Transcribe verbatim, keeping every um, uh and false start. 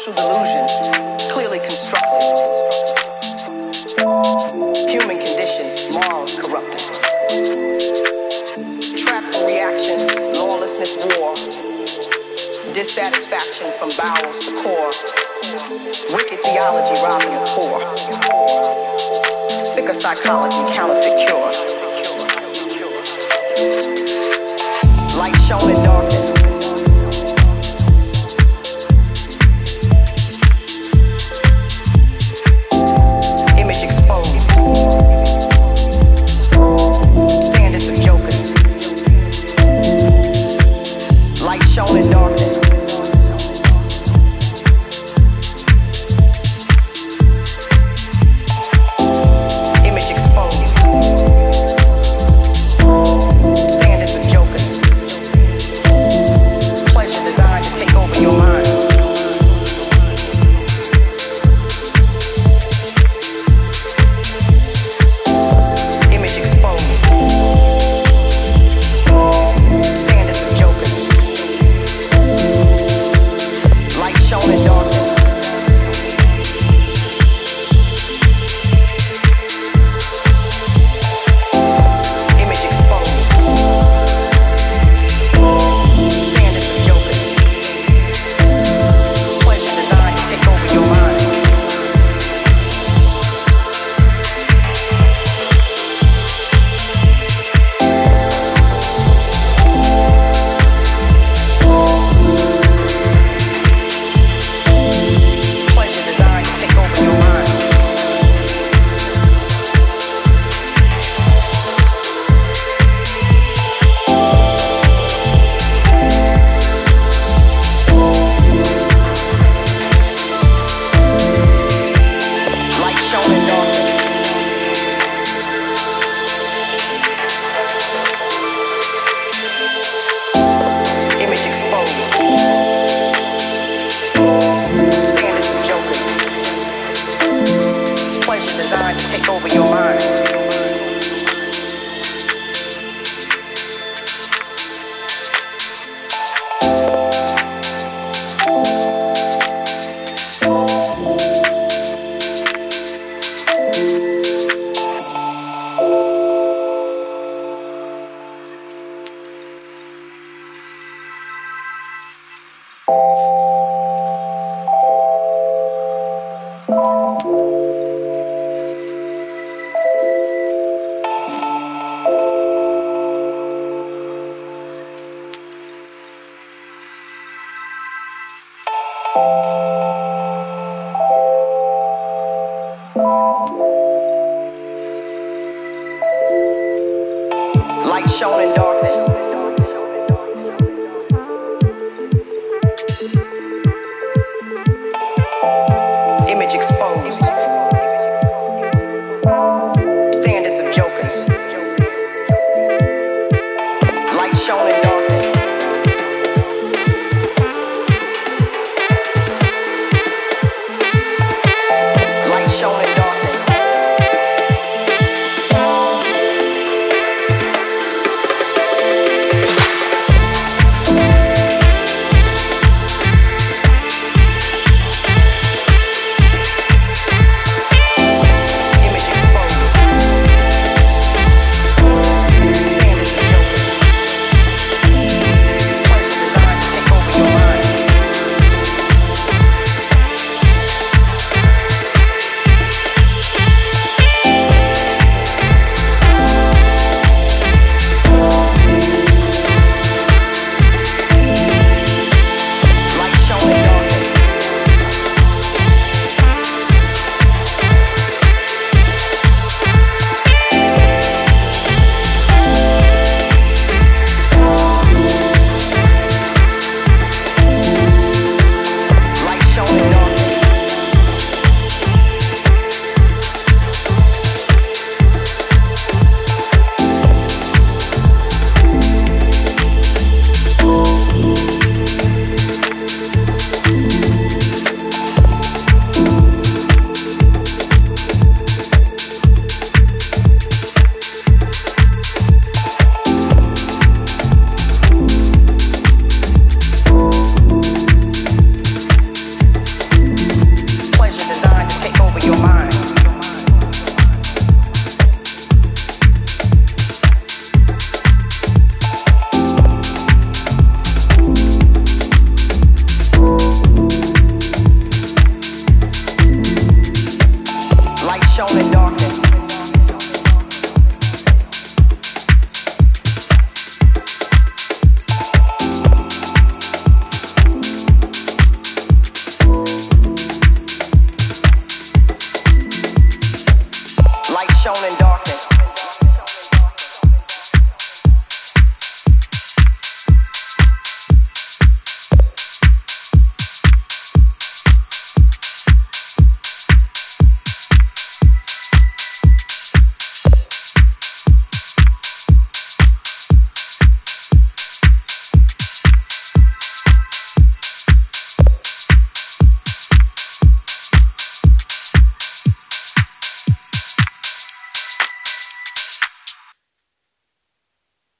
social delusion, clearly constructed. Human condition, morals corrupted. Trapped in reaction, lawlessness, war. Dissatisfaction from bowels to core. Wicked theology robbing the poor. Sicker psychology, counterfeit cure. Light shown in darkness. Image exposed. Standards of jokers. Light shown in darkness. Image exposed. Standards of jokers. Pleasure designed to take over your mind. Image exposed. Standards of jokers. Light shown in darkness. Image exposed. Standards of jokers. Pleasure designed to take over your mind. Pleasure designed to take over your mind. Light shown in darkness. Image exposed. Standards of jokers. Pleasure designed to take over your mind. Light shown in darkness.